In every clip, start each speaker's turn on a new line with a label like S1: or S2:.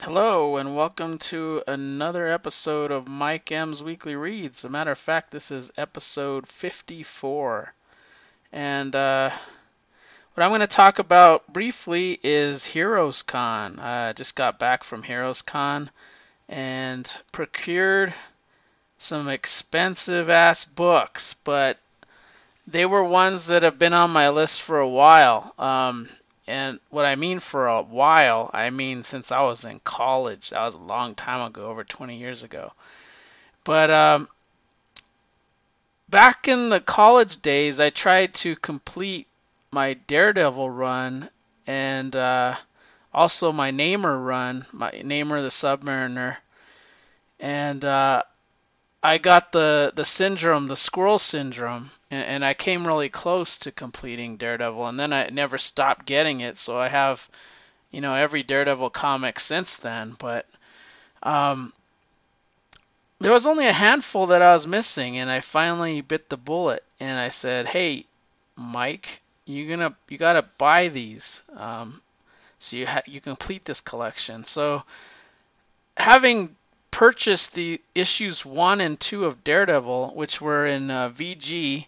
S1: Hello, and welcome to another episode of Mike M's Weekly Reads. As a matter of fact, this is episode 54. And what I'm going to talk about briefly is Heroes Con. I just got back from Heroes Con and procured some expensive ass books, but they were ones that have been on my list for a while. And what I mean for a while, I mean since I was in college. That was a long time ago, over 20 years ago. But back in the college days, I tried to complete my Daredevil run and also my Namor run, my Namor the Submariner. And I got the syndrome, the squirrel syndrome, and I came really close to completing Daredevil, and then I never stopped getting it, so I have, every Daredevil comic since then, but um, there was only a handful that I was missing, and I finally bit the bullet, and I said, "Hey, Mike, you gotta buy these, so you complete this collection." So having purchased the issues 1 and 2 of Daredevil, which were in VG.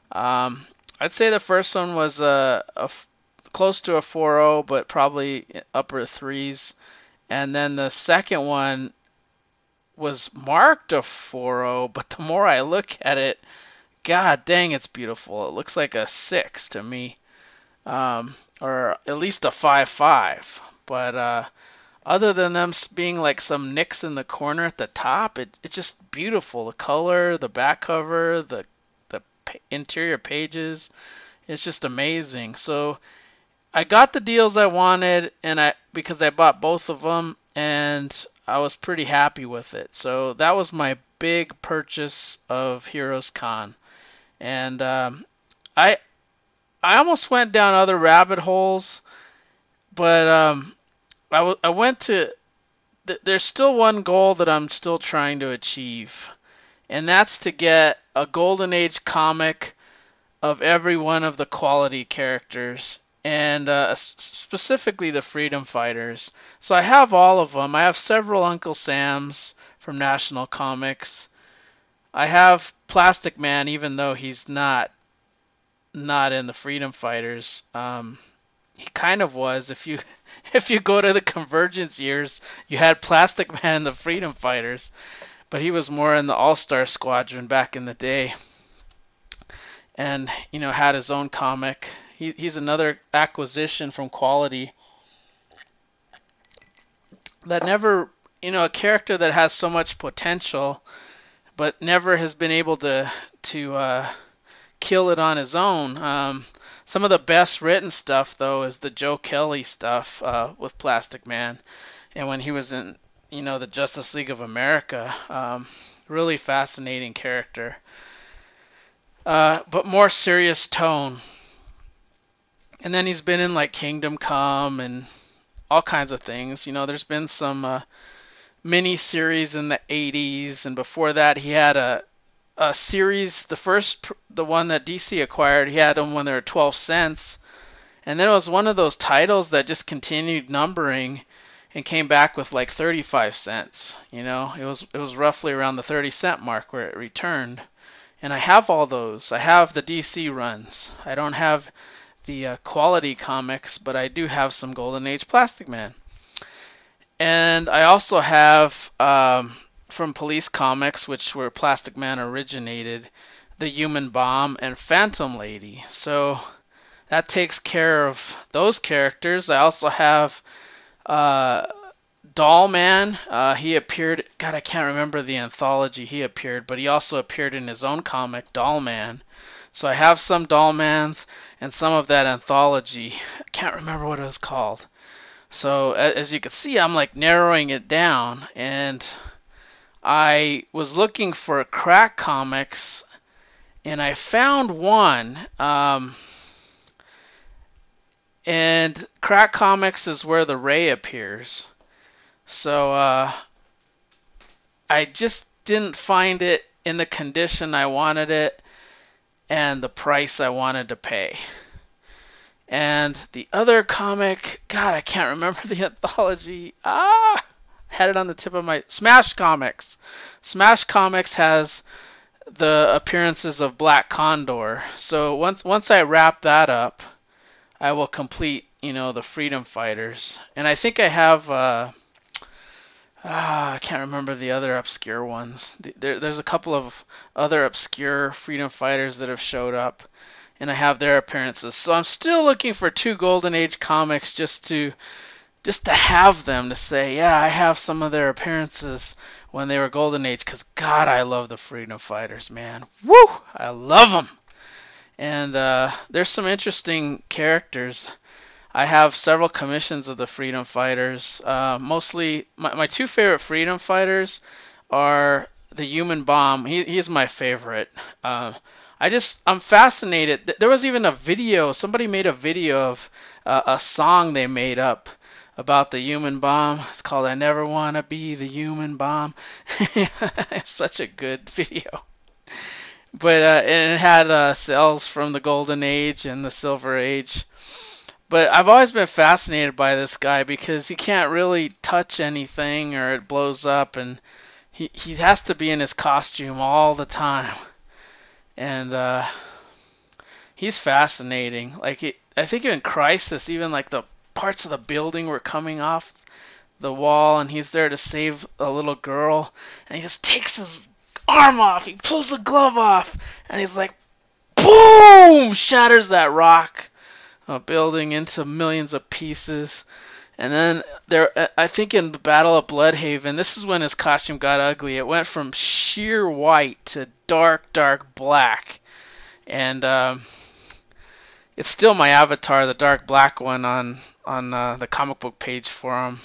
S1: I'd say the first one was close to a 4.0, but probably upper threes. And then the second one was marked a 4.0, but the more I look at it, god dang, it's beautiful. It looks like a 6 to me, or at least a 5.5. But other than them being like some nicks in the corner at the top, it's just beautiful. The color, the back cover, the interior pages, it's just amazing. So I got the deals I wanted, and because I bought both of them, and I was pretty happy with it. So that was my big purchase of Heroes Con, and I I almost went down other rabbit holes, but I went to. There's still one goal that I'm still trying to achieve, and that's to get a Golden Age comic of every one of the quality characters, and specifically the Freedom Fighters. So I have all of them. I have several Uncle Sams from National Comics. I have Plastic Man, even though he's not in the Freedom Fighters. He kind of was. If you go to the Convergence years, you had Plastic Man and the Freedom Fighters, but he was more in the All Star Squadron back in the day, and had his own comic. He's another acquisition from Quality that never, a character that has so much potential, but never has been able to kill it on his own. Some of the best written stuff, though, is the Joe Kelly stuff with Plastic Man, and when he was in, the Justice League of America. Really fascinating character, but more serious tone. And then he's been in like Kingdom Come and all kinds of things. There's been some mini series in the 80s, and before that he had a series, the one that DC acquired. He had them when they were 12 cents, and then it was one of those titles that just continued numbering and came back with like 35 cents. It was roughly around the 30-cent mark where it returned. And I have all those. I have the DC runs. I don't have the quality comics, but I do have some Golden Age Plastic Man. And I also have from Police Comics, which where Plastic Man originated, the Human Bomb and Phantom Lady. So that takes care of those characters. I also have Doll Man. He appeared. God, I can't remember the anthology he appeared, but he also appeared in his own comic, Doll Man. So I have some Doll Mans and some of that anthology. I can't remember what it was called. So as you can see, I'm like narrowing it down, and I was looking for crack comics, and I found one. And crack comics is where the Ray appears. So I just didn't find it in the condition I wanted it and the price I wanted to pay. And the other comic, God, I can't remember the anthology. had it on the tip of my Smash Comics. Smash Comics has the appearances of Black Condor. So once I wrap that up, I will complete, the Freedom Fighters. And I think I have I can't remember the other obscure ones. There's a couple of other obscure Freedom Fighters that have showed up, and I have their appearances. So I'm still looking for 2 Golden Age comics just to have them, to say, yeah, I have some of their appearances when they were Golden Age, because God, I love the Freedom Fighters, man. Woo! I love them. And there's some interesting characters. I have several commissions of the Freedom Fighters. Mostly, my 2 favorite Freedom Fighters are the Human Bomb. He's my favorite. I'm fascinated. There was even a video. Somebody made a video of a song they made up about the Human Bomb. It's called "I Never Wanna Be the Human Bomb." It's such a good video. But and it had cells from the Golden Age and the Silver Age. But I've always been fascinated by this guy because he can't really touch anything or it blows up, and he has to be in his costume all the time. And he's fascinating. I think in Crisis, even like the parts of the building were coming off the wall, and he's there to save a little girl, and he just takes his arm off, he pulls the glove off, and he's like, boom! Shatters that rock building into millions of pieces. And then I think in the Battle of Bloodhaven, this is when his costume got ugly. It went from sheer white to dark, dark black. And it's still my avatar, the dark black one, on the comic book page for him.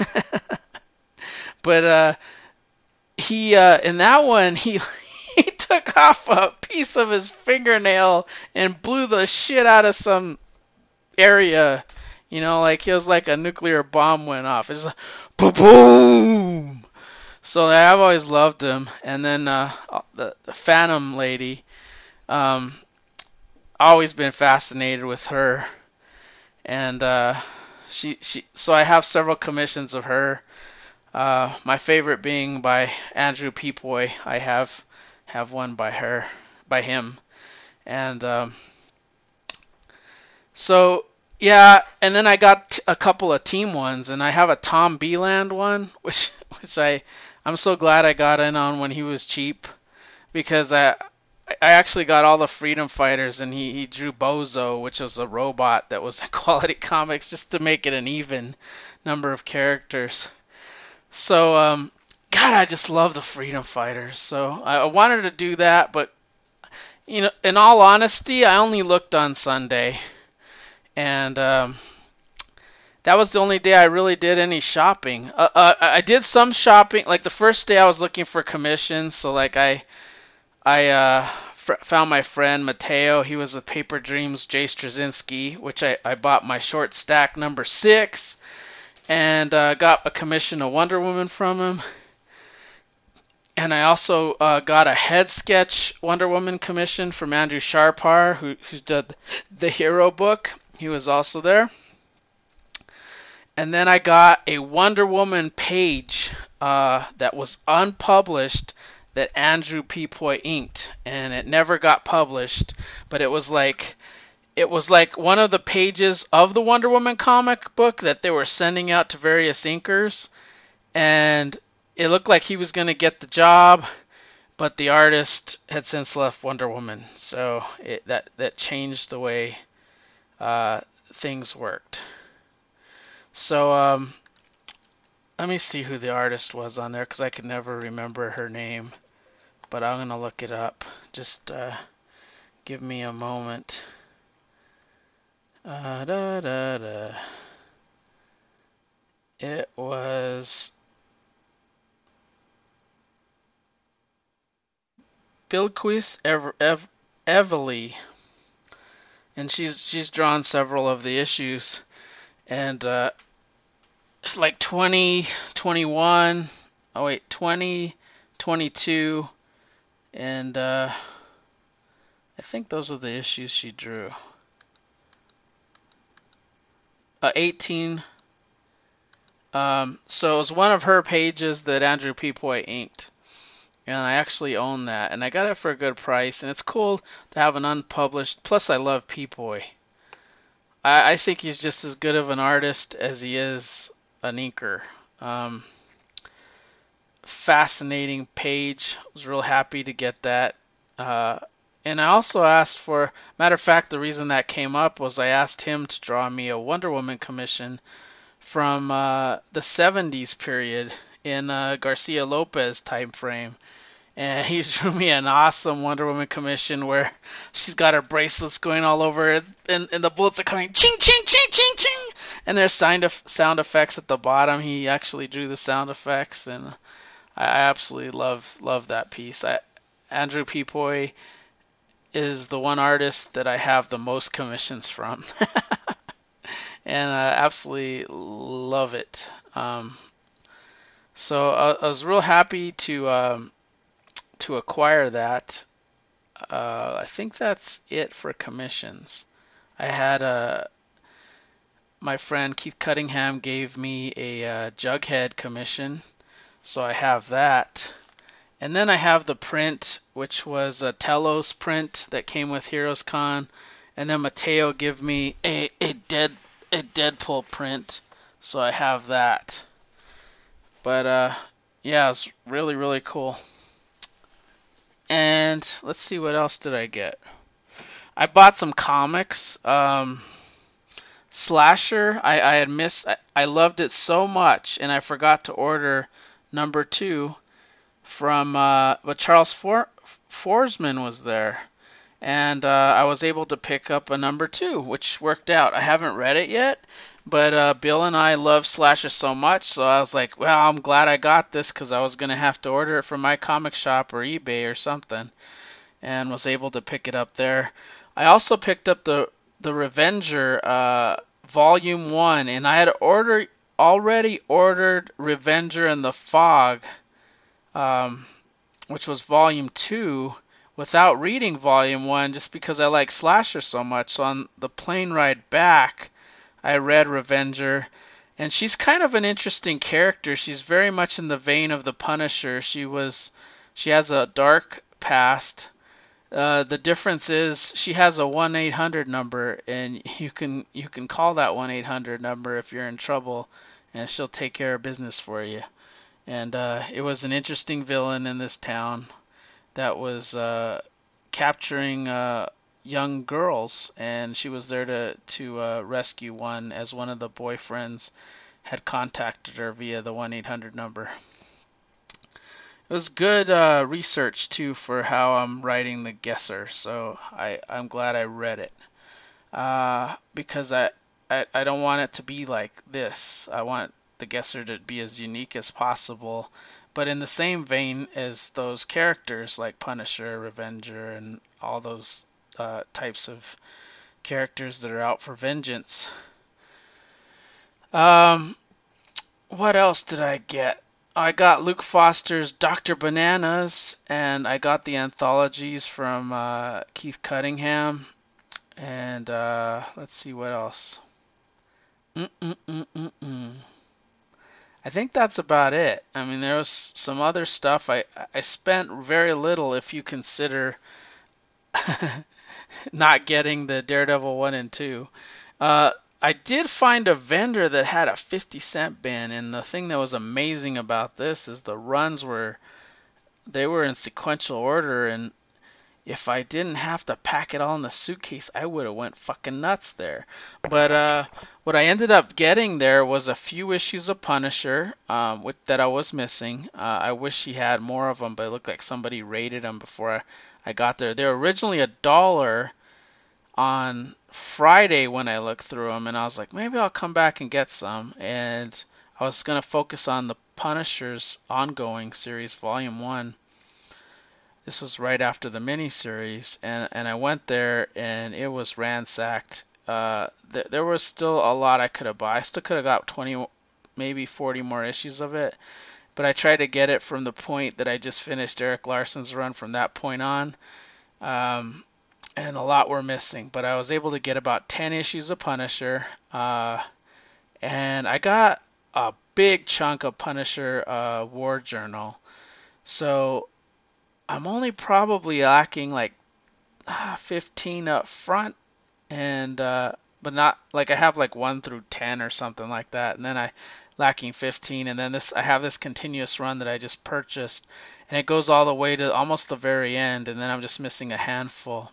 S1: But he in that one he took off a piece of his fingernail and blew the shit out of some area. Like it was like a nuclear bomb went off. It's like boom, boom. So I've always loved him. And then the Phantom lady, always been fascinated with her. And she so I have several commissions of her. My favorite being by Andrew Peapoy. I have one by him. And so yeah, and then I got a couple of team ones, and I have a Tom Beland one, which I'm so glad I got in on when he was cheap, because I actually got all the Freedom Fighters, and he drew Bozo, which was a robot that was in Quality Comics, just to make it an even number of characters. So God, I just love the Freedom Fighters. So I wanted to do that, but in all honesty, I only looked on Sunday. And that was the only day I really did any shopping. I did some shopping. Like the first day I was looking for commissions. So like I found my friend Mateo. He was with Paper Dreams, Jay Straczynski, which I bought my short stack number 6. And got a commission of Wonder Woman from him. And I also got a head sketch Wonder Woman commission from Andrew Sharpar, who did the Hero book. He was also there. And then I got a Wonder Woman page that was unpublished that Andrew Peapoy inked, and it never got published. But it was like one of the pages of the Wonder Woman comic book that they were sending out to various inkers, and it looked like he was going to get the job, but the artist had since left Wonder Woman, so that changed the way things worked. So let me see who the artist was on there, because I could never remember her name, but I'm going to look it up. Just give me a moment. It was Bilquis Evely, and she's drawn several of the issues, and it's like 2021, 20, 22, and I think those are the issues she drew. 18, So it was one of her pages that Andrew Peepoy inked, and I actually own that, and I got it for a good price, and it's cool to have an unpublished. Plus, I love Peepoy. I think he's just as good of an artist as he is an inker. Um, Fascinating page. Was real happy to get that. Uh, and I also asked for, matter of fact, the reason that came up was I asked him to draw me a Wonder Woman commission from the 70s period in Garcia Lopez time frame. And he drew me an awesome Wonder Woman commission where she's got her bracelets going all over, and the bullets are coming ching ching ching ching ching, and there's sound effects at the bottom. He actually drew the sound effects, and I absolutely love that piece. Andrew Peepoy is the one artist that I have the most commissions from, and I absolutely love it. So I was real happy to acquire that. I think that's it for commissions. I had my friend Keith Cunningham gave me a Jughead commission, so I have that. And then I have the print, which was a Telos print that came with Heroes Con, and then Mateo gave me a Deadpool print, so I have that. But yeah, it's really cool. And let's see, what else did I get? I bought some comics. Slasher, I had missed. I loved it so much, and I forgot to order #2 from. But Charles Forsman was there, and I was able to pick up a #2, which worked out. I haven't read it yet, but Bill and I love Slasher so much, so I was like, well, I'm glad I got this because I was gonna have to order it from my comic shop or eBay or something, and was able to pick it up there. I also picked up the Revenger Volume 1, and I had already ordered Revenger and the Fog, which was Volume 2, without reading Volume 1 just because I like Slasher so much. So on the plane ride back, I read Revenger, and she's kind of an interesting character. She's very much in the vein of the Punisher. She has a dark past. The difference is she has a 1-800 number, and you can call that 1-800 number if you're in trouble, and she'll take care of business for you. And it was an interesting villain in this town that was capturing young girls, and she was there to rescue one, as one of the boyfriends had contacted her via the 1-800 number. It was good research too for how I'm writing the Guesser, so I'm glad I read it because I don't want it to be like this. I want the Guesser to be as unique as possible, but in the same vein as those characters like Punisher, Revenger, and all those types of characters that are out for vengeance. What else did I get? I got Luke Foster's Dr. Bananas, and I got the anthologies from Keith Cunningham. And let's see what else. I think that's about it. I mean, there was some other stuff. I spent very little if you consider not getting the Daredevil 1 and 2. I did find a vendor that had a 50-cent bin, and the thing that was amazing about this is the runs were in sequential order, and if I didn't have to pack it all in the suitcase, I would have went fucking nuts there. But what I ended up getting there was a few issues of Punisher that I was missing. I wish he had more of them, but it looked like somebody raided them before I got there. They were originally $1 on Friday when I looked through them, and I was like, maybe I'll come back and get some. And I was going to focus on the Punisher's ongoing series, Volume 1. This was right after the miniseries, and I went there, and it was ransacked. There was still a lot I could have bought. I still could have got 20, maybe 40 more issues of it, but I tried to get it from the point that I just finished Eric Larson's run from that point on. And a lot were missing, but I was able to get about 10 issues of Punisher, and I got a big chunk of Punisher War Journal. So I'm only probably lacking like 15 up front, and but not like I have like 1 through 10 or something like that, and then I lacking 15, and then I have this continuous run that I just purchased, and it goes all the way to almost the very end, and then I'm just missing a handful.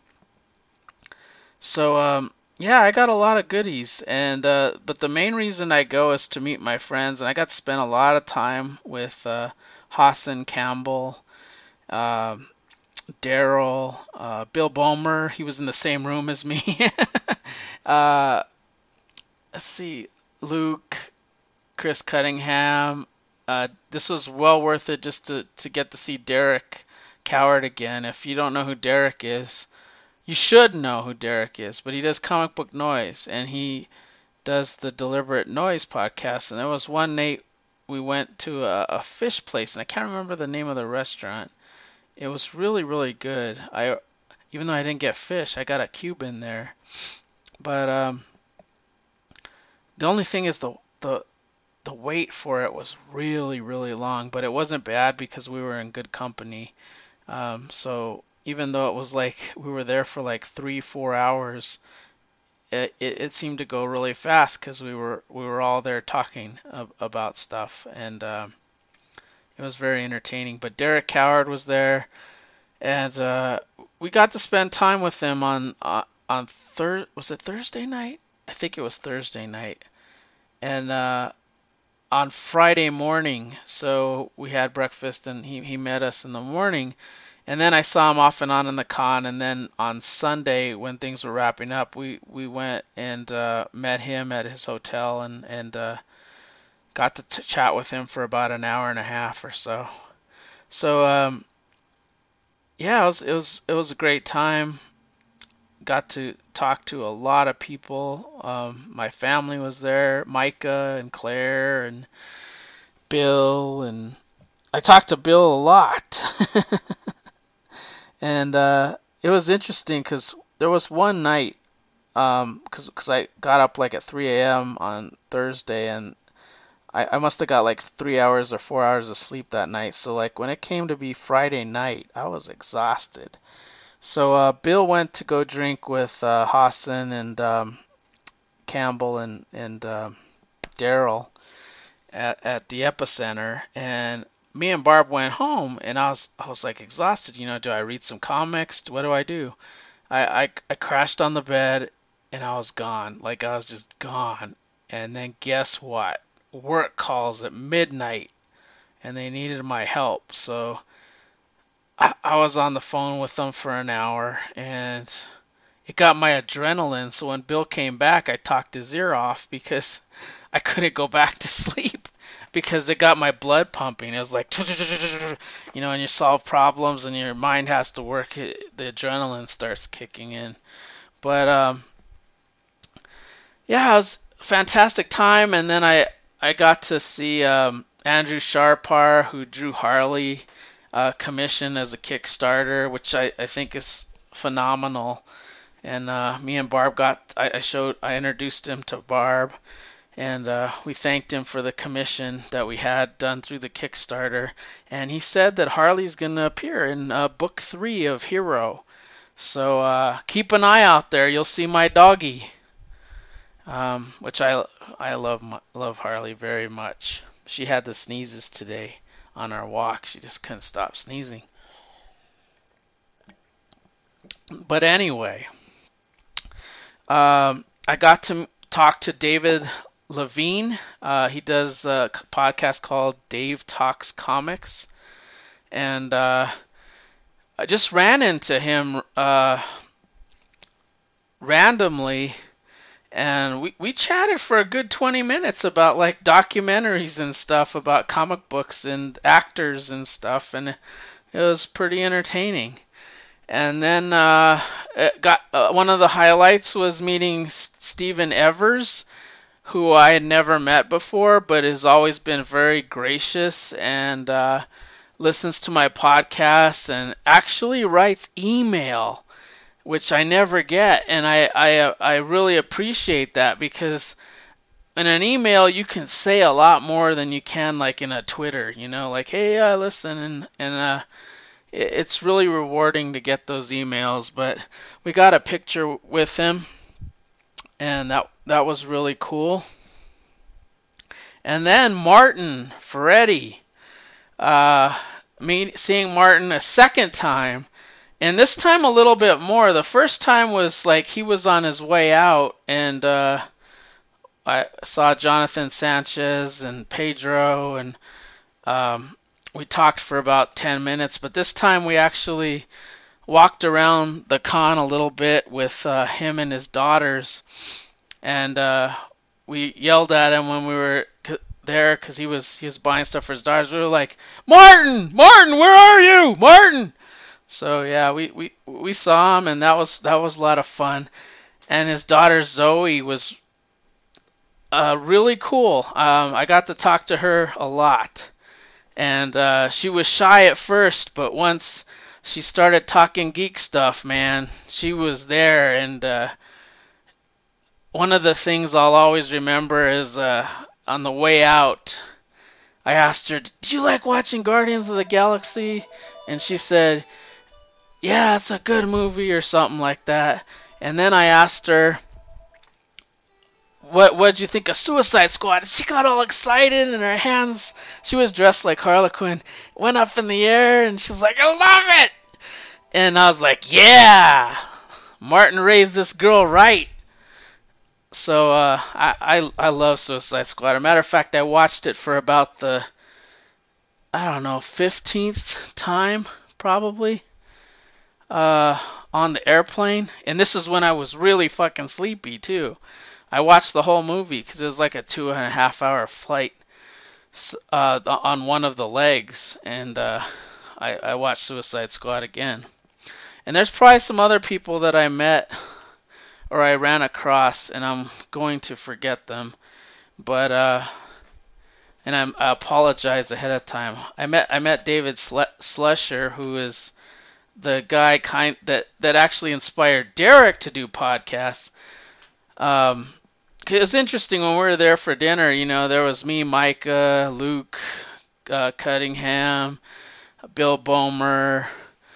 S1: So yeah, I got a lot of goodies, and but the main reason I go is to meet my friends, and I got to spend a lot of time with Hassan Campbell, uh, Daryl, Bill Bomer. He was in the same room as me. uh, let's see, Luke, Chris Cunningham. This was well worth it just to get to see Derek Coward again. If you don't know who Derek is, you should know who Derek is, but he does Comic Book Noise, and he does the Deliberate Noise podcast. And there was one night we went to a fish place, and I can't remember the name of the restaurant. It was really, really good. Even though I didn't get fish, I got a Cuban there. But the only thing is the wait for it was really, really long. But it wasn't bad because we were in good company. So even though it was like we were there for like 3-4 hours, it seemed to go really fast because we were all there talking about stuff, and it was very entertaining. But Derek Coward was there, and we got to spend time with him on was it Thursday night? I think it was Thursday night, and on Friday morning. So we had breakfast, and he met us in the morning. And then I saw him off and on in the con, and then on Sunday when things were wrapping up, we went and met him at his hotel, and got to chat with him for about an hour and a half or so. So yeah, it was a great time. Got to talk to a lot of people. My family was there, Micah and Claire and Bill, and I talked to Bill a lot. And it was interesting because there was one night, because I got up like at 3 a.m. on Thursday, and I must have got like 3 hours or 4 hours of sleep that night. So like when it came to be Friday night, I was exhausted. So Bill went to go drink with Hassan and Campbell and Daryl at the Epicenter, and me and Barb went home, and I was like exhausted. Do I read some comics? What do I do? I crashed on the bed, and I was gone. Like I was just gone. And then guess what? Work calls at midnight, and they needed my help. So I was on the phone with them for an hour, and it got my adrenaline. So when Bill came back, I talked his ear off because I couldn't go back to sleep. Because it got my blood pumping. It was like, and you solve problems and your mind has to work. The adrenaline starts kicking in. But yeah, it was a fantastic time. And then I got to see Andrew Sharpar, who drew Harley, commissioned as a Kickstarter, which I think is phenomenal. And me and Barb I introduced him to Barb. And we thanked him for the commission that we had done through the Kickstarter. And he said that Harley's going to appear in book 3 of Hero. So keep an eye out there. You'll see my doggy, which I love Harley very much. She had the sneezes today on our walk. She just couldn't stop sneezing. But anyway, I got to talk to David Levine. He does a podcast called Dave Talks Comics, and I just ran into him randomly, and we chatted for a good 20 minutes about like documentaries and stuff about comic books and actors and stuff, and it was pretty entertaining. And then one of the highlights was meeting Stephen Evers, who I had never met before, but has always been very gracious and listens to my podcasts and actually writes email, which I never get, and I really appreciate that because in an email you can say a lot more than you can like in a Twitter, like, hey, listen, and it's really rewarding to get those emails. But we got a picture with him, and that was really cool. And then Martin Ferretti, seeing Martin a second time, and this time a little bit more. The first time was like he was on his way out, and I saw Jonathan Sanchez and Pedro, and we talked for about 10 minutes. But this time we actually walked around the con a little bit with him and his daughters, and we yelled at him when we were there because he was buying stuff for his daughters. We were like, Martin, where are you, Martin? So yeah, we saw him, and that was a lot of fun. And his daughter Zoe was really cool. I got to talk to her a lot, and she was shy at first, but once she started talking geek stuff, man, she was there. And one of the things I'll always remember is on the way out, I asked her, "Did you like watching Guardians of the Galaxy?" And she said, "Yeah, it's a good movie," or something like that. And then I asked her, What'd you think of Suicide Squad? And she got all excited, and her hands, she was dressed like Harley Quinn, went up in the air, and she was like, "I love it!" And I was like, "Yeah, Martin raised this girl right." So I love Suicide Squad. As a matter of fact, I watched it for about the, I don't know, 15th time probably on the airplane. And this is when I was really fucking sleepy too. I watched the whole movie because it was like a 2.5 hour flight on one of the legs, and I watched Suicide Squad again. And there's probably some other people that I met or I ran across, and I'm going to forget them. But I apologize ahead of time. I met David Slusher, who is the guy that actually inspired Derek to do podcasts. It was interesting when we were there for dinner. There was me, Micah, Luke Cunningham, Bill Bomer.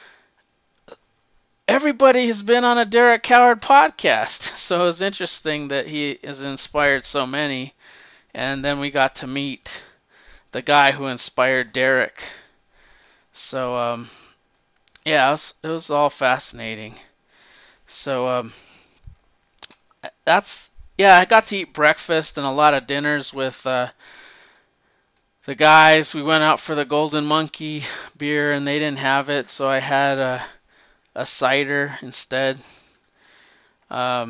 S1: Everybody has been on a Derek Coward podcast, so it was interesting that he has inspired so many. And then we got to meet the guy who inspired Derek. So yeah, it was all fascinating. So I got to eat breakfast and a lot of dinners with the guys. We went out for the Golden Monkey beer, and they didn't have it, so I had a cider instead. But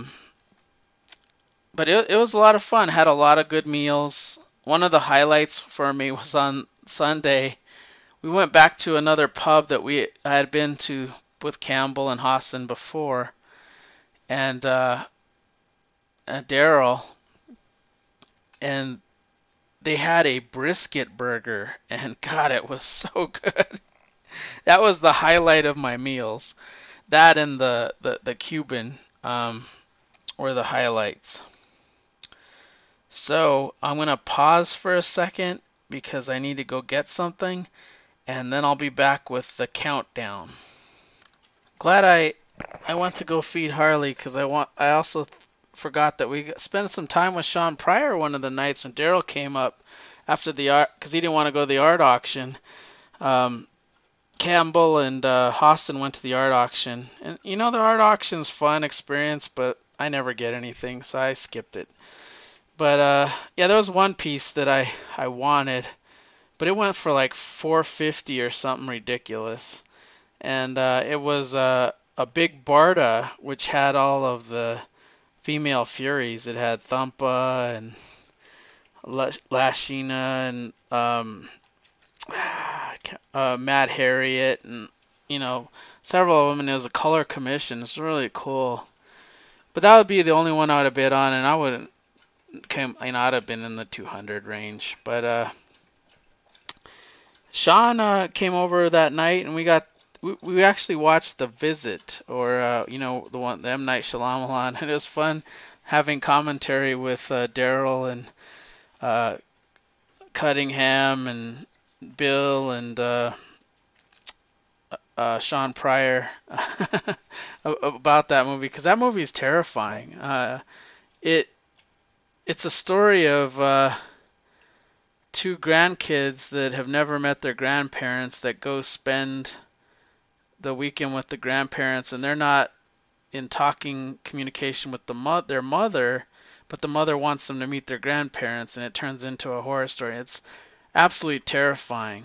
S1: it was a lot of fun. Had a lot of good meals. One of the highlights for me was on Sunday. We went back to another pub that I had been to with Campbell and Hassan before, and Daryl, and they had a brisket burger, and God, it was so good. That was the highlight of my meals. That and the Cuban were the highlights. So I'm going to pause for a second because I need to go get something, and then I'll be back with the countdown. Glad I went to go feed Harley because I also forgot that we spent some time with Sean Pryor one of the nights when Daryl came up after the art, because he didn't want to go to the art auction. Campbell and Hassan went to the art auction, and the art auction's fun experience, but I never get anything, so I skipped it. But yeah, there was one piece that I wanted, but it went for like $450 or something ridiculous, and it was a big Barda which had all of the female Furies. It had Thumpa and Lashina and Mad Harriet, and several of them, and it was a color commission. It's really cool. But that would be the only one I would have bid on, and I'd have been in the 200 range. But Sean came over that night, and we actually watched The Visit, or the M. Night Shyamalan, and it was fun having commentary with Daryl and uh, Cunningham and Bill and Sean Pryor about that movie, because that movie is terrifying. It it's a story of two grandkids that have never met their grandparents that go spend the weekend with the grandparents, and they're not in talking communication with their mother, but the mother wants them to meet their grandparents, and it turns into a horror story. It's absolutely terrifying.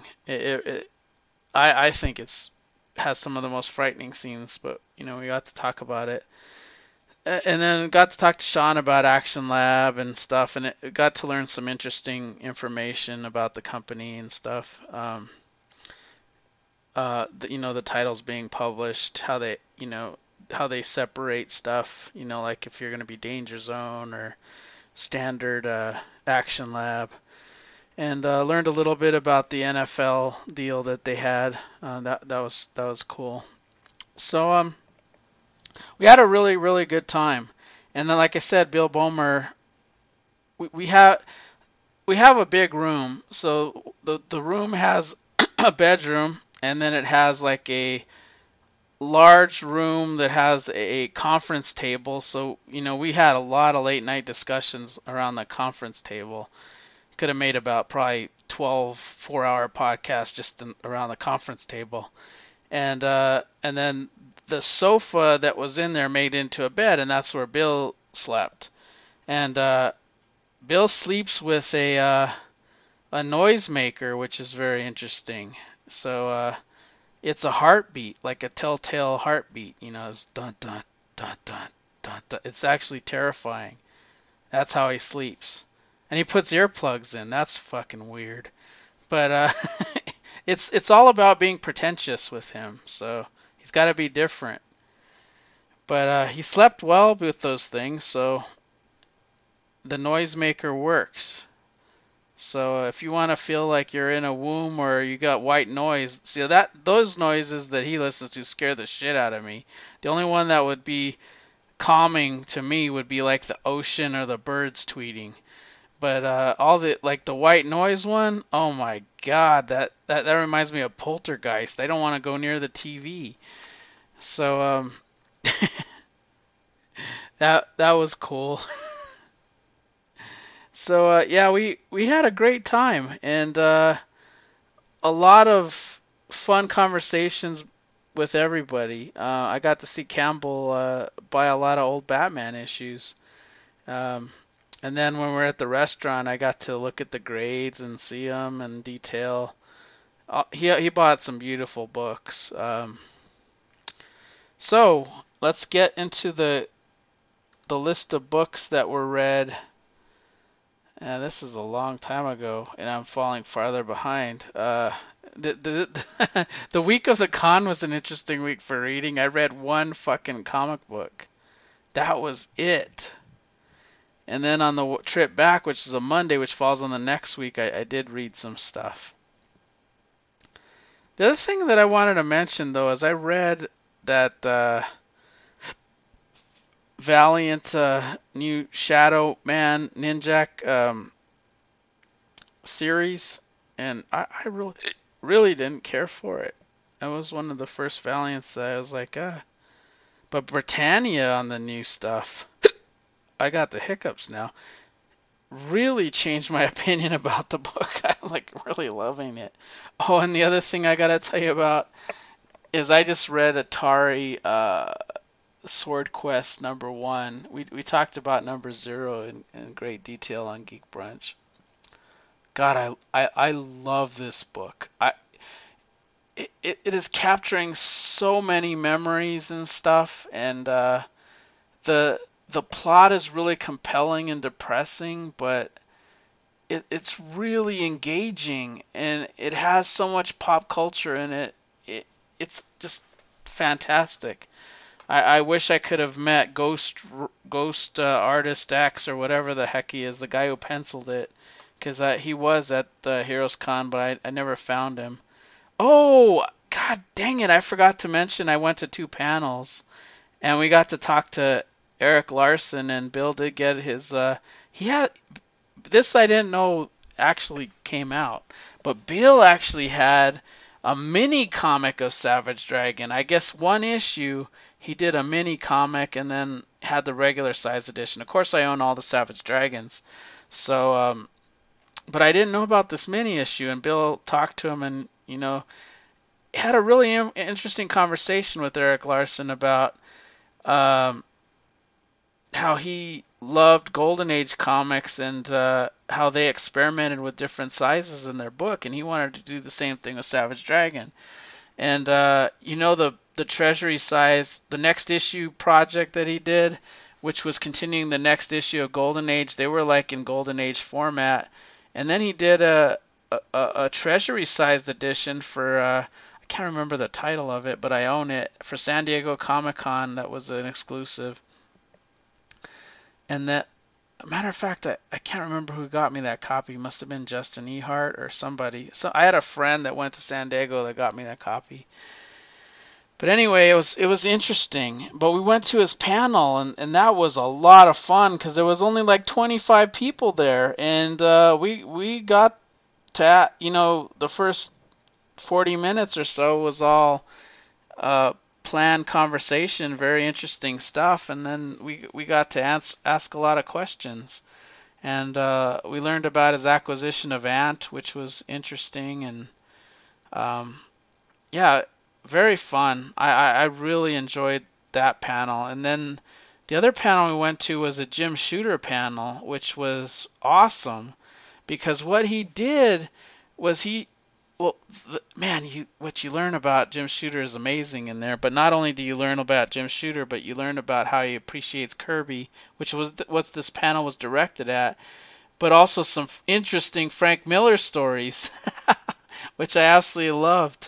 S1: I think it's has some of the most frightening scenes, but we got to talk about it. And then got to talk to Sean about Action Lab and stuff, and it got to learn some interesting information about the company and stuff. The titles being published, how they separate stuff, like if you're going to be Danger Zone or Standard Action Lab, and learned a little bit about the NFL deal that they had. That was cool. So we had a really, really good time. And then, like I said, Bill Bomer, we have a big room. So the room has a bedroom, and then it has like a large room that has a conference table. So we had a lot of late night discussions around the conference table. Could have made about probably 12 4-hour podcasts just around the conference table. And then the sofa that was in there made into a bed, and that's where Bill slept. And Bill sleeps with a noisemaker, which is very interesting. So it's a heartbeat, like a telltale heartbeat. It's dun dun dun dun dun dun. It's actually terrifying. That's how he sleeps. And he puts earplugs in. That's fucking weird. But it's all about being pretentious with him. So he's got to be different. But he slept well with those things, so the noisemaker works. So if you want to feel like you're in a womb or you got white noise, see those noises that he listens to scare the shit out of me. The only one that would be calming to me would be like the ocean or the birds tweeting. But all the the white noise one, oh my god, that reminds me of Poltergeist. I don't want to go near the TV. So that was cool. So yeah, we had a great time, and a lot of fun conversations with everybody. I got to see Campbell buy a lot of old Batman issues. And then when we're at the restaurant, I got to look at the grades and see them in detail. He bought some beautiful books. So let's get into the list of books that were read. This is a long time ago, and I'm falling farther behind. The week of the con was an interesting week for reading. I read one fucking comic book. That was it. And then on the trip back, which is a Monday, which falls on the next week, I did read some stuff. The other thing that I wanted to mention, though, is I read that Valiant new Shadow Man Ninjak series, and I really didn't care for it. It was one of the first Valiants that I was like, But Britannia on the new stuff, I got the hiccups now, really changed my opinion about the book. I'm like really loving it. Oh, and the other thing I gotta tell you about is I just read Atari Sword Quest #1. We talked about #0 in great detail on Geek Brunch. God, I love this book. It is capturing so many memories and stuff, and the plot is really compelling and depressing, but it's really engaging, and it has so much pop culture in it. It's just fantastic. I wish I could have met Ghost Artist X or whatever the heck he is, the guy who penciled it, because he was at Heroes Con, but I never found him. Oh, god dang it! I forgot to mention I went to 2 panels, and we got to talk to Eric Larson, and Bill did get his. this I didn't know actually came out, but Bill actually had a mini comic of Savage Dragon. I guess one issue he did a mini comic and then had the regular size edition. Of course, I own all the Savage Dragons, so but I didn't know about this mini issue. And Bill talked to him, and had a really interesting conversation with Eric Larson about um, how he loved Golden Age comics and how they experimented with different sizes in their book, and he wanted to do the same thing with Savage Dragon. And the Treasury size, the next issue project that he did, which was continuing the next issue of Golden Age, they were like in Golden Age format. And then he did a Treasury sized edition for I can't remember the title of it, but I own it for San Diego Comic-Con. That was an exclusive. And that, matter of fact, I can't remember who got me that copy. It must have been Justin Ehart or somebody. So I had a friend that went to San Diego that got me that copy. But anyway, it was interesting. But we went to his panel, and that was a lot of fun because there was only like 25 people there, and we got to, the first 40 minutes or so was all planned conversation, very interesting stuff, and then we got to ask a lot of questions, and we learned about his acquisition of Ant, which was interesting, and yeah, very fun. I really enjoyed that panel. And then the other panel we went to was a Jim Shooter panel, which was awesome because what he did was what you learn about Jim Shooter is amazing in there. But not only do you learn about Jim Shooter, but you learn about how he appreciates Kirby, which was what this panel was directed at. But also some interesting Frank Miller stories, which I absolutely loved.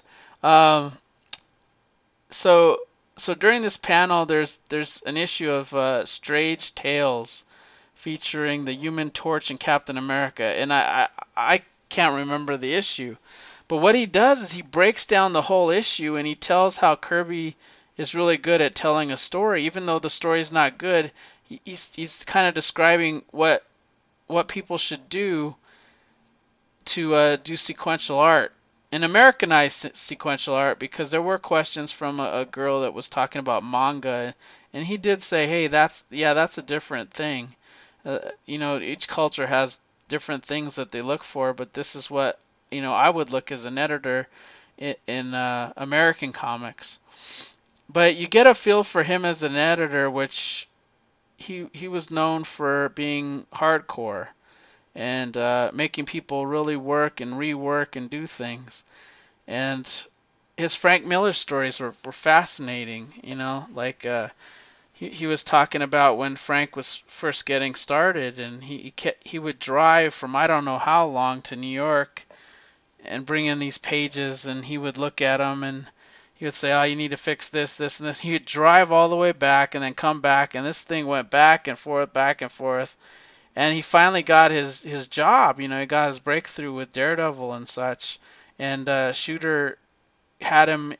S1: So during this panel, there's an issue of Strange Tales featuring the Human Torch and Captain America, and I can't remember the issue, but what he does is he breaks down the whole issue and he tells how Kirby is really good at telling a story, even though the story is not good. He's kind of describing what people should do to do sequential art and Americanized sequential art, because there were questions from a girl that was talking about manga, and he did say, hey, that's a different thing. Each culture has different things that they look for, but this is what I would look as an editor in American comics. But you get a feel for him as an editor, which he was known for being hardcore and making people really work and rework and do things. And his Frank Miller stories were fascinating, like he was talking about when Frank was first getting started, and he would drive from I don't know how long to New York and bring in these pages, and he would look at them and he would say, oh, you need to fix this, this, and this. He would drive all the way back and then come back, and this thing went back and forth. And he finally got his job, he got his breakthrough with Daredevil and such. And Shooter had him,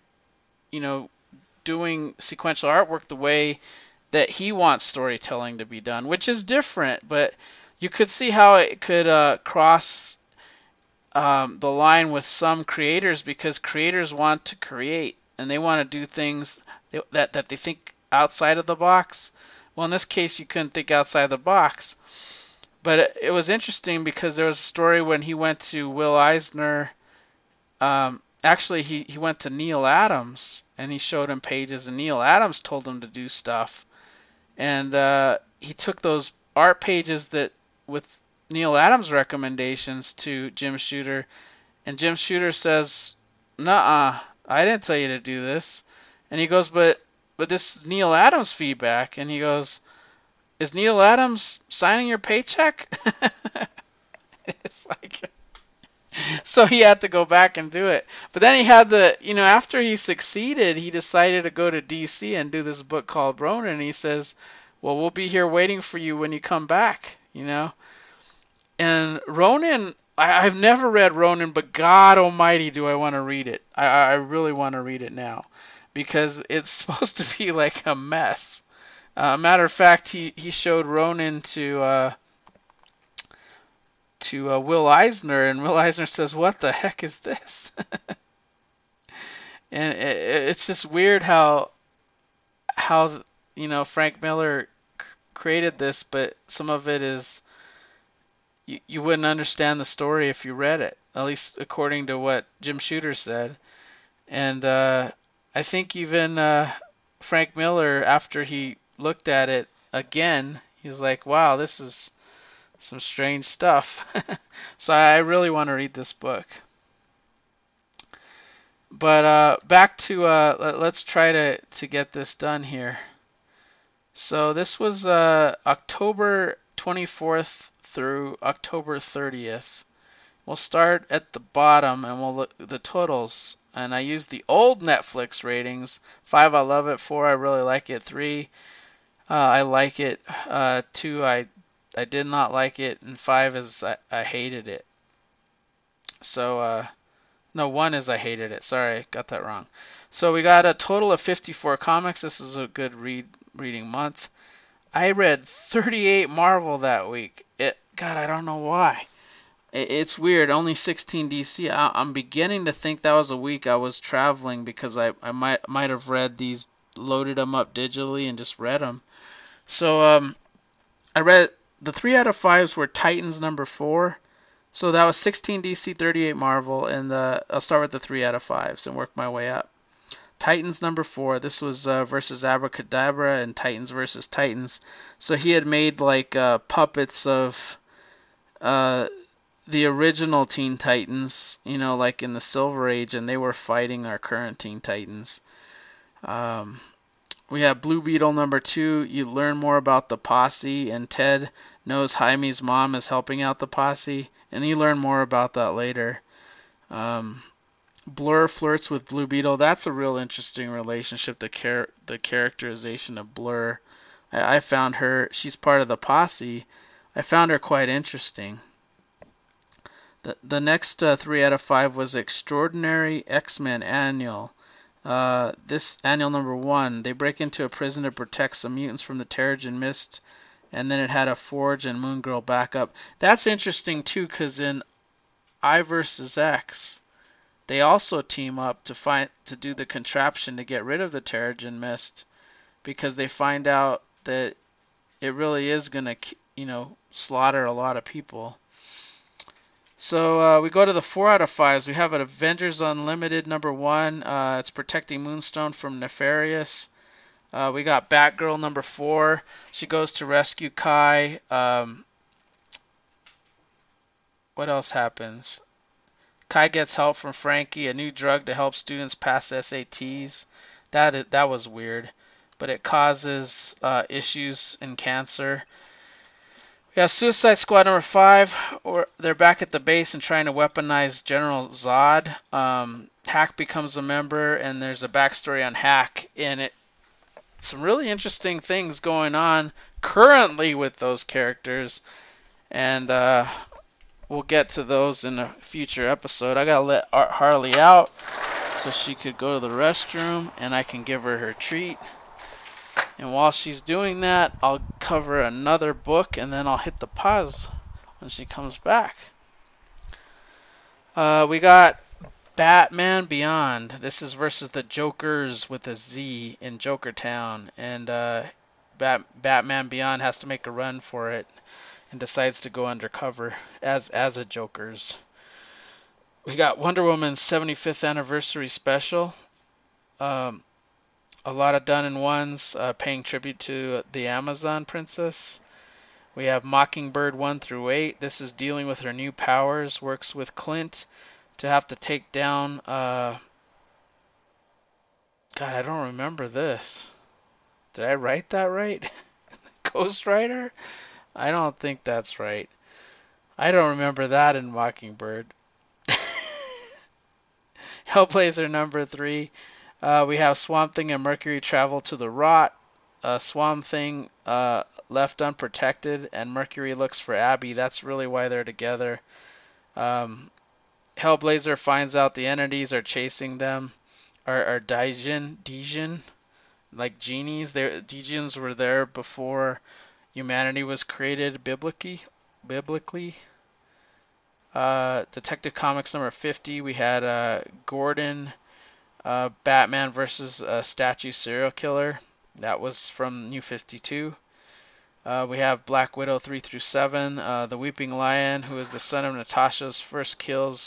S1: doing sequential artwork the way that he wants storytelling to be done, which is different, but you could see how it could cross the line with some creators, because creators want to create and they want to do things that they think outside of the box. Well, in this case, you couldn't think outside the box. But it was interesting because there was a story when he went to Will Eisner. Actually, he went to Neil Adams and he showed him pages, and Neil Adams told him to do stuff. And he took those art pages that with Neil Adams' recommendations to Jim Shooter, and Jim Shooter says, "Nuh-uh, I didn't tell you to do this." And he goes, "But this is Neil Adams' feedback." And he goes, "Is Neil Adams signing your paycheck?" It's like, so he had to go back and do it. But then he had after he succeeded, he decided to go to DC and do this book called Ronin. And he says, well, we'll be here waiting for you when you come back, And Ronin, I've never read Ronin, but God almighty, do I want to read it. I really want to read it now, because it's supposed to be like a mess. Matter of fact, he showed Ronin to to Will Eisner, and Will Eisner says, "What the heck is this?" And it's just weird how Frank Miller created this, but some of it is you wouldn't understand the story if you read it, at least according to what Jim Shooter said. And I think even Frank Miller, after he looked at it again, he's like, "Wow, this is some strange stuff." So I really want to read this book. But back to let's try to get this done here. So this was October 24th through October 30th. We'll start at the bottom and we'll look at the totals. And I used the old Netflix ratings. 5, I love it. 4, I really like it. 3, I like it. 2, I did not like it. And 5 is I hated it. So no, 1 is I hated it. Sorry, got that wrong. So we got a total of 54 comics. This is a good reading month. I read 38 Marvel that week. God, I don't know why. It's weird. Only 16 DC. I'm beginning to think that was a week I was traveling because I might have read these, loaded them up digitally and just read them. So I read the 3 out of 5s were Titans number 4. So that was 16 DC, 38 Marvel, and I'll start with the 3 out of 5s and work my way up. Titans number 4. This was versus Abracadabra and Titans versus Titans. So he had made like puppets of the original Teen Titans, like in the Silver Age, and they were fighting our current Teen Titans. We have Blue Beetle number 2. You learn more about the posse, and Ted knows Jaime's mom is helping out the posse, and you learn more about that later. Blur flirts with Blue Beetle. That's a real interesting relationship, the characterization of Blur. I found her, she's part of the posse. I found her quite interesting. The next 3 out of 5 was Extraordinary X-Men Annual. This annual number 1, they break into a prison to protect some mutants from the Terrigen Mist, and then it had a Forge and Moon Girl backup. That's interesting too, because in I vs. X, they also team up to do the contraption to get rid of the Terrigen Mist, because they find out that it really is gonna, slaughter a lot of people. So we go to the 4 out of 5s. We have an Avengers Unlimited number 1. It's protecting Moonstone from Nefarious. We got Batgirl number 4. She goes to rescue Kai. What else happens? Kai gets help from Frankie, a new drug to help students pass SATs. That was weird, but it causes issues in cancer. We have Suicide Squad number 5, or they're back at the base and trying to weaponize General Zod. Hack becomes a member, and there's a backstory on Hack, and some really interesting things going on currently with those characters, and we'll get to those in a future episode. I gotta let Harley out so she could go to the restroom, and I can give her her treat. And while she's doing that, I'll cover another book, and then I'll hit the pause when she comes back. We got Batman Beyond. This is versus the Jokers with a Z in Jokertown, and Batman Beyond has to make a run for it and decides to go undercover as a Jokers. We got Wonder Woman's 75th anniversary special. A lot of done in ones, paying tribute to the Amazon princess. We have Mockingbird 1 through 8. This is dealing with her new powers. Works with Clint to have to take down. God, I don't remember this. Did I write that right? Ghost Rider? I don't think that's right. I don't remember that in Mockingbird. Hellblazer number 3. We have Swamp Thing and Mercury travel to the Rot. Swamp Thing left unprotected, and Mercury looks for Abby. That's really why they're together. Hellblazer finds out the entities are chasing them, are Djinn, like genies. Djinns were there before humanity was created biblically. Detective Comics number 50, we had Gordon, Batman versus Statue Serial Killer. That was from New 52. We have Black Widow 3 through 7. The Weeping Lion, who is the son of Natasha's first kills.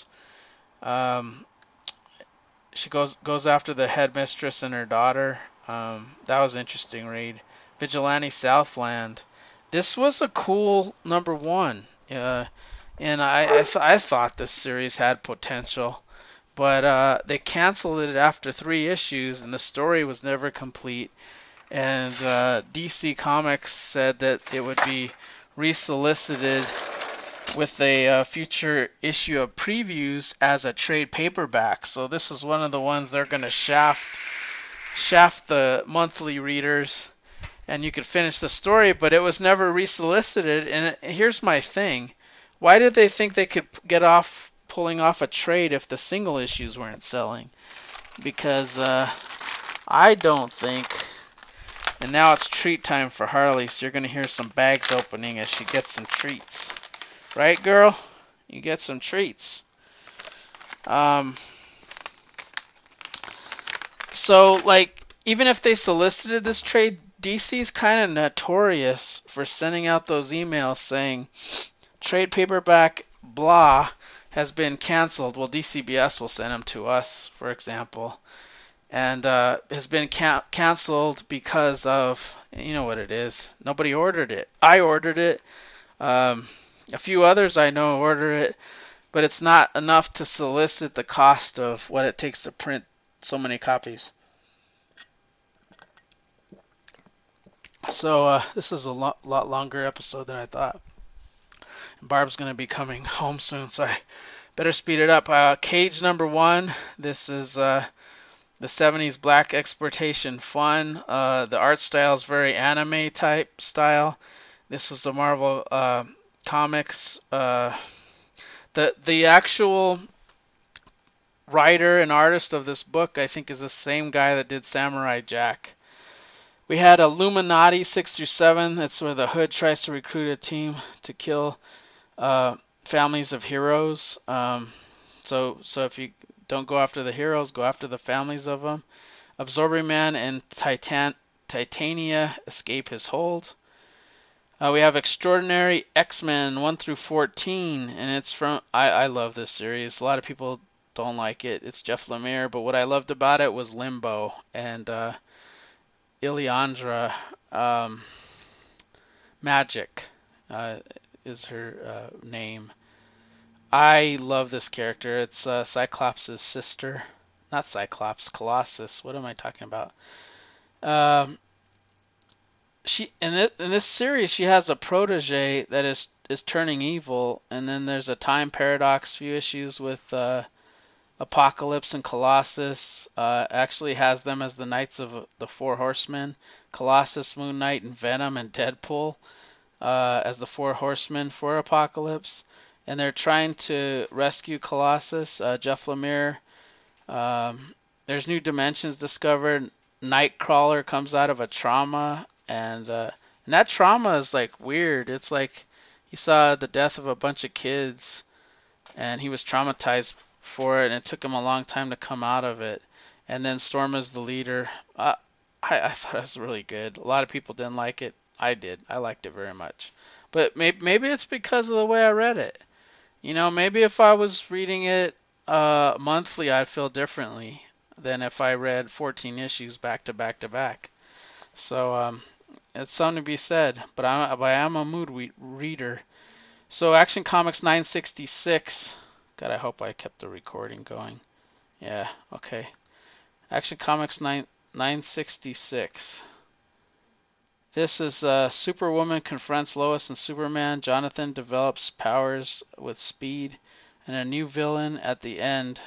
S1: She goes after the headmistress and her daughter. That was an interesting read. Vigilante Southland. This was a cool number one. And I thought this series had potential, but they canceled it after 3 issues, and the story was never complete. And DC Comics said that it would be resolicited with a future issue of previews as a trade paperback. So this is one of the ones they're going to shaft the monthly readers, and you could finish the story, but it was never resolicited. And here's my thing. Why did they think they could get off pulling off a trade if the single issues weren't selling? Because I don't think. And now it's treat time for Harley, so you're going to hear some bags opening as she gets some treats. Right, girl? You get some treats. So, like, even if they solicited this trade, DC's kind of notorious for sending out those emails saying, trade paperback blah has been canceled. Well, DCBS will send them to us, for example, and has been canceled because of, you know what it is. Nobody ordered it. I ordered it. A few others I know order it, but it's not enough to solicit the cost of what it takes to print so many copies. So this is a lot longer episode than I thought. Barb's going to be coming home soon, so I better speed it up. Cage number 1. This is the 70s black exploitation fun. The art style is very anime type style. This was the Marvel Comics. The actual writer and artist of this book, I think, is the same guy that did Samurai Jack. We had Illuminati 6 through 7. That's where the Hood tries to recruit a team to kill families of heroes. So if you don't go after the heroes, go after the families of them. Absorbing Man and Titania escape his hold. We have Extraordinary X-Men 1 through 14, and it's from. I love this series. A lot of people don't like it. It's Jeff Lemire, but what I loved about it was Limbo and Ileandra Magic is her name. I love this character. It's Cyclops' sister. Not Cyclops, Colossus. What am I talking about? She in this series she has a protege that is turning evil, and then there's a time paradox, few issues with Apocalypse and Colossus. Actually has them as the Knights of the Four Horsemen. Colossus, Moon Knight, and Venom and Deadpool as the Four Horsemen for Apocalypse. And they're trying to rescue Colossus. Jeff Lemire. There's new dimensions discovered. Nightcrawler comes out of a trauma, and that trauma is like weird. It's like he saw the death of a bunch of kids, and he was traumatized for it, and it took him a long time to come out of it. And then Storm is the leader. I thought it was really good. A lot of people didn't like it. I did. I liked it very much. But maybe it's because of the way I read it. You know, maybe if I was reading it monthly, I'd feel differently than if I read 14 issues back to back to back. So it's something to be said. But I am a mood reader. So Action Comics 966. God, I hope I kept the recording going. Yeah, okay. Action Comics 966. This is Superwoman confronts Lois and Superman. Jonathan develops powers with speed, and a new villain at the end.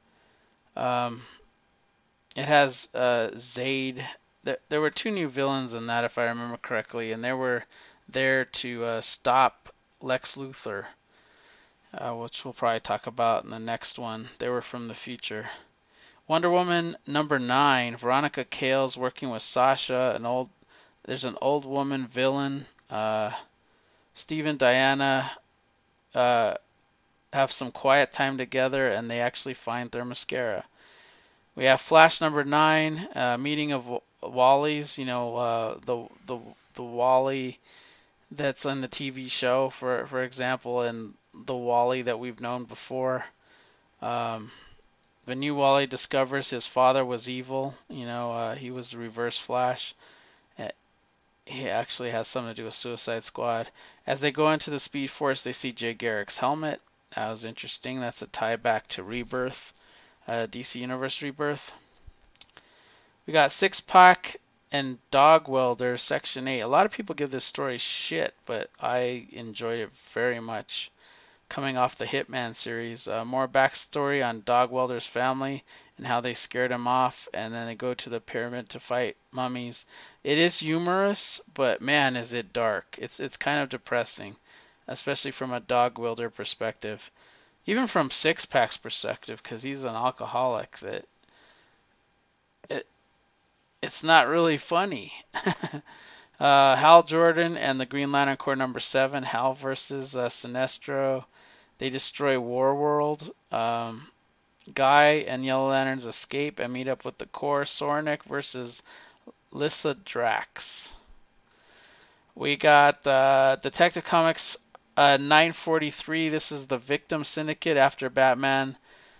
S1: It has Zayd. There were 2 new villains in that, if I remember correctly, and they were there to stop Lex Luthor, which we'll probably talk about in the next one. They were from the future. Wonder Woman number 9. Veronica Cale's working with Sasha, there's an old woman villain. Steve and Diana have some quiet time together and they actually find Themyscira. We have Flash number 9, meeting of Wally's. The Wally that's on the TV show, for example, and the Wally that we've known before. Um, the new Wally discovers his father was evil. He was the Reverse Flash. Uh, He actually has something to do with Suicide Squad. As they go into the Speed Force, they see Jay Garrick's helmet. That was interesting. That's a tie back to Rebirth, DC Universe Rebirth. We got Six Pack and Dog Welder, Section 8. A lot of people give this story shit, but I enjoyed it very much. Coming off the Hitman series, more backstory on Dog Welder's family and how they scared him off, and then they go to the pyramid to fight mummies. It is humorous, but man, is it dark. It's kind of depressing, especially from a Dog Welder perspective. Even from Six Pack's perspective, because he's an alcoholic, that it it's not really funny. Hal Jordan and the Green Lantern Corps number 7, Hal versus Sinestro. They destroy Warworld. Guy and Yellow Lanterns escape and meet up with the Corps. Sornik versus Lyssa Drax. We got Detective Comics 943. This is the Victim Syndicate after Batman.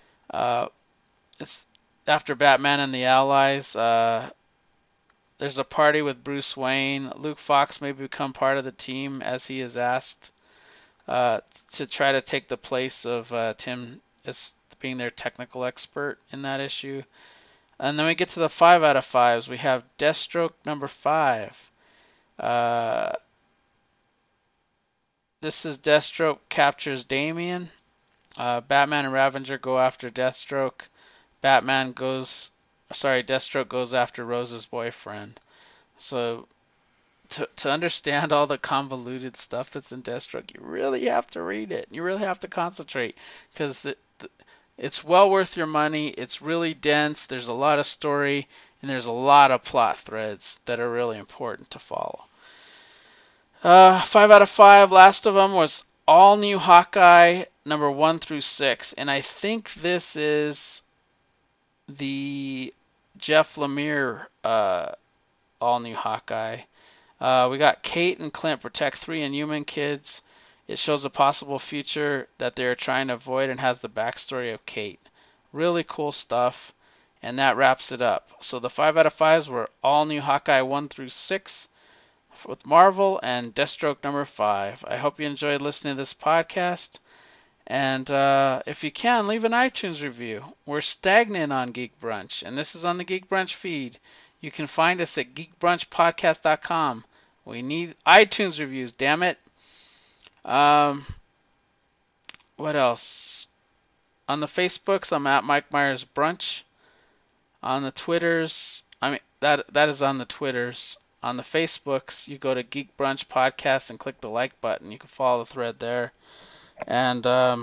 S1: It's after Batman and the Allies. There's a party with Bruce Wayne. Luke Fox may become part of the team as he is asked to try to take the place of Tim as being their technical expert in that issue. And then we get to the 5 out of 5s. We have Deathstroke number 5. This is Deathstroke captures Damian. Batman and Ravager go after Deathstroke. Deathstroke goes after Rose's boyfriend. So to understand all the convoluted stuff that's in Deathstroke, you really have to read it. You really have to concentrate because it's well worth your money. It's really dense. There's a lot of story and there's a lot of plot threads that are really important to follow. 5 out of 5. Last of them was All New Hawkeye number 1 through 6, and I think this is the Jeff Lemire All New Hawkeye. We got Kate and Clint protect 3 Inhuman kids. It shows a possible future that they're trying to avoid and has the backstory of Kate. Really cool stuff, and that wraps it up. So the 5 out of 5s were All New Hawkeye 1 through 6 with Marvel and Deathstroke number 5. I hope you enjoyed listening to this podcast. And if you can, leave an iTunes review. We're stagnant on Geek Brunch, and this is on the Geek Brunch feed. You can find us at geekbrunchpodcast.com. We need iTunes reviews, damn it. What else? On the Facebooks, I'm at Mike Myers Brunch. On the Twitters, that is on the Twitters. On the Facebooks, you go to Geek Brunch Podcast and click the like button. You can follow the thread there. And I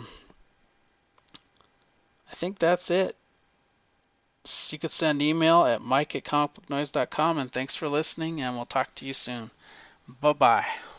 S1: think that's it. You could send email at mike@comicbooknoise.com. And thanks for listening, and we'll talk to you soon. Bye-bye.